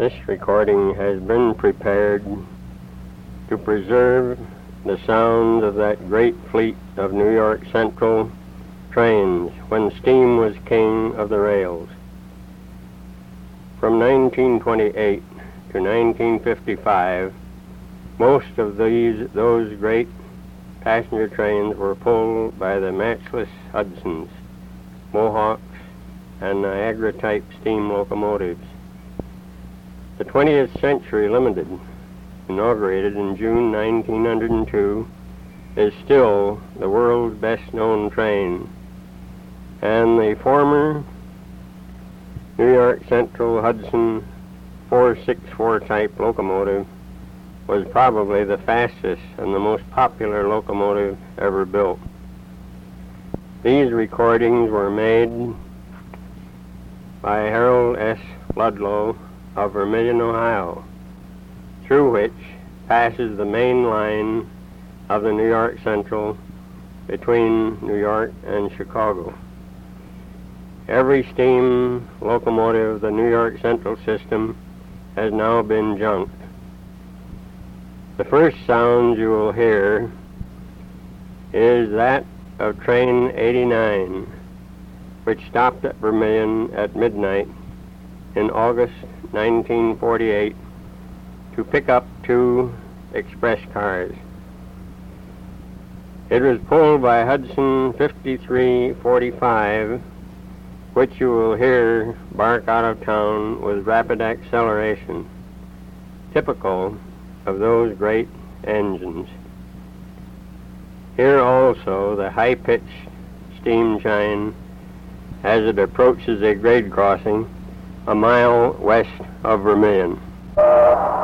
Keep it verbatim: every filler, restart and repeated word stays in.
This recording has been prepared to preserve the sound of that great fleet of New York Central trains when steam was king of the rails. From nineteen twenty-eight to nineteen fifty-five, most of these those great passenger trains were pulled by the matchless Hudsons, Mohawks, and Niagara-type steam locomotives. The twentieth Century Limited, inaugurated in June nineteen oh two, is still the world's best-known train, and the former New York Central Hudson four sixty-four type locomotive was probably the fastest and the most popular locomotive ever built. These recordings were made by Harold S. Ludlow of Vermilion, Ohio, through which passes the main line of the New York Central between New York and Chicago. Every steam locomotive of the New York Central system has now been junked. The first sound you will hear is that of train eighty-nine, which stopped at Vermilion at midnight in August nineteen forty-eight to pick up two express cars. It was pulled by Hudson fifty-three forty-five, which you will hear bark out of town with rapid acceleration, typical of those great engines. Hear also the high-pitched steam chime as it approaches a grade crossing a mile west of Vermilion.